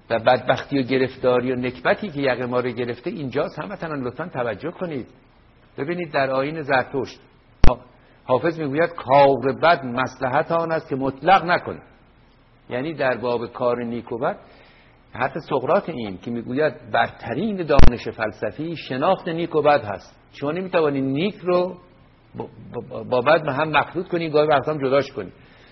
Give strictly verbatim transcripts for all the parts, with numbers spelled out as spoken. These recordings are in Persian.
و بدبختی و گرفتاری و نکبتی که یقه ما رو گرفته اینجاست. هموطنان لطفاً توجه کنید. ببینید در آیین زرتشت حافظ میگوید کار بد مصلحت آن است که مطلق نکنید. یعنی در باب کار نیک و بد حتی سقراط این که میگوید برترین دانش فلسفی شناخت نیک و بد هست. شما نمیتوانید نیک رو با بد هم مخلوط کنید، گاهی وقتا هم جداش کنید.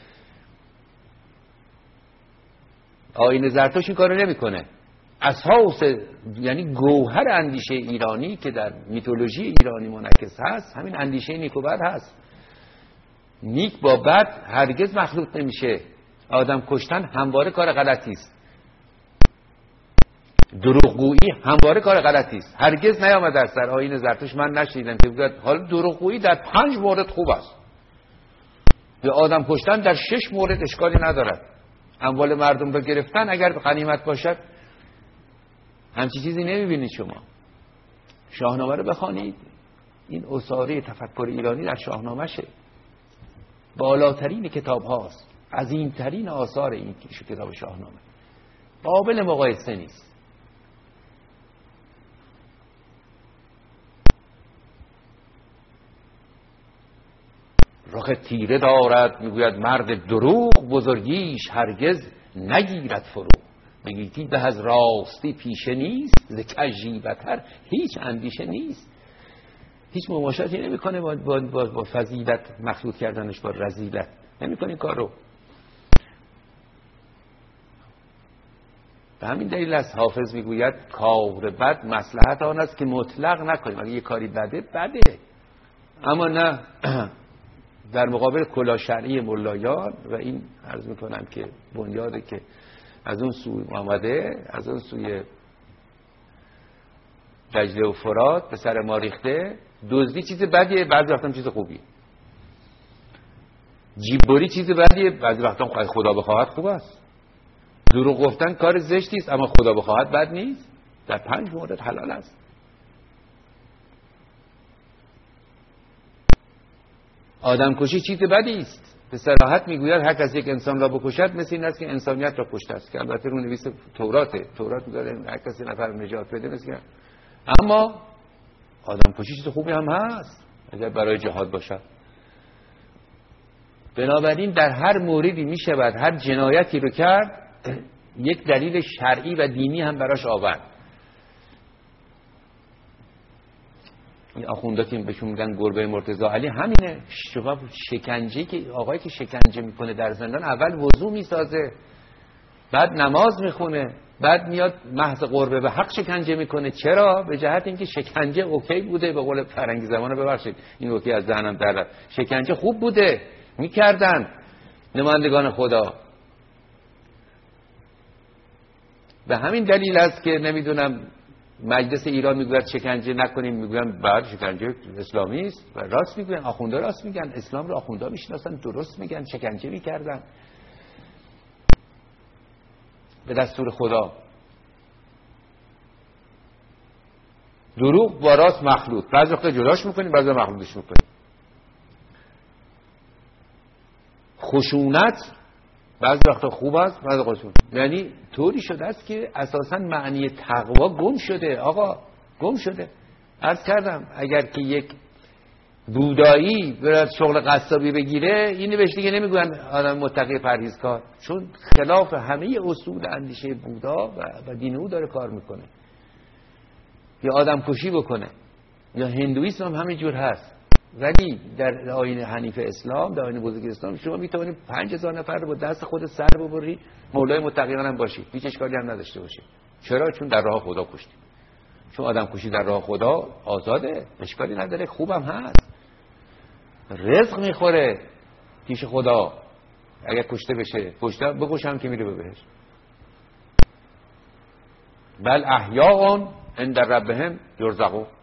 آیین زرتشت این کارو نمیکنه. اساس یعنی گوهر اندیشه ایرانی که در میتولوژی ایرانی منعکس هست همین اندیشه نیک و بد هست. نیک با بد هرگز مخلوط نمیشه. آدم کشتن همواره کار غلطی است. دروغگویی همواره کار غلطی است. هرگز نیامده است در آیین زرتشت، من نشنیدم که بگوید حالا دروغگویی در پنج مورد خوب است. یا آدم کشتن در شش مورد اشکالی ندارد. اموال مردم رو گرفتن اگر غنیمت باشد، همچی چیزی نمیبینید شما. شاهنامه رو بخوانید، این اساره تفکر ایرانی در شاهنامه شه. بالاترین کتاب هاست، عظیمترین آثار این کتاب شاهنامه، قابل مقایسه نیست. رخ تیره دارد میگوید مرد دروغ، بزرگیش هرگز نگیرد فرو. بگیتی به از راستی پیشه نیست، ز کژی بتر هیچ اندیشه نیست. هیچ مماشاتی نمیکنه با, با, با, با فضیلت مخلوط کردنش با رذیلت، نمیکنه این کار رو. به همین دلیل از حافظ میگوید کار بد مصلحت آن است که مطلق نکنیم. اگه یه کاری بده بده، اما نه در مقابل کلا شرعی ملایان. و این عرض میکنم که بنیاده که از اون سوی آمده، از اون سوی دجله و فرات به سر ما ریخته. دزدی چیز بدیه، بعضی وقتا چیز خوبی. جیببری چیز بدیه، بعضی وقتا خدا بخواهد خوب است. دروغ گفتن کار زشتی است، اما خدا بخواهد بد نیست. در پنج مورد حلال است. آدم کشی چیز بدی است. به صراحت میگوید هر کسی یک انسان را بکشد مثل این است که انسانیت را کشته است، که البته رو نویس توراته. تورات میگه هر کسی نفر نجات بده مثل. اما آدم کشی چیز خوبی هم هست اگر برای جهاد باشد. بنابراین در هر موردی میشود هر جنایتی رو کرد یک دلیل شرعی و دینی هم براش آورد. این آخوندا که بهشون میگن گربه مرتضی علی همینه. شما شکنجه که آقایی که شکنجه میکنه در زندان اول وضو میسازه، بعد نماز میخونه، بعد میاد محض قربه به حق شکنجه میکنه. چرا؟ به جهت اینکه شکنجه اوکی بوده. به قول فرنگی زمانه، ببخشید این اوکی از ذهنم در رفت، شکنجه خوب بوده، میکردن نمایندگان خدا. به همین دلیل است که نمیدونم مجلس ایران میگوید شکنجه نکنیم، میگوین بعد شکنجه اسلامی است. و راست میگن، آخوندا راست میگن، اسلام رو آخوندا میشناسن، درست میگن، شکنجه میکردن به دستور خدا. دروغ با راست مخلوط، بعضی وقتا جداش میکنیم، بعضی مخلوطش میکنیم. خشونت بعضی وقتا خوب است، بعضی وقتا خشونت. یعنی طوری شده است که اساساً معنی تقوا گم شده. آقا گم شده. عرض کردم اگر که یک بودایی برای شغل قصابی بگیره، اینو بهش دیگه نمیگن آدم متقی پرهیزکار، چون خلاف همه اصول اندیشه بودا و, و دین او داره کار میکنه. یا آدم کشی بکنه، یا هندویسم هم همینجور هست. ولی در آیین حنیف اسلام، در آیین بزرگ اسلام، شما میتونید پنج هزار نفر رو با دست خود سر ببری، مولای متقیان هم باشی، هیچ اشکالی هم نداشته باشه. چرا؟ چون در راه خدا کشتی. چون آدم کشی در راه خدا آزاده، اشکالی نداره، خوبم هست، رزق میخوره پیش خدا. اگر کشته بشه کشته بکشم که میره به بهشت. بل احیاء عند ربهم یرزقون.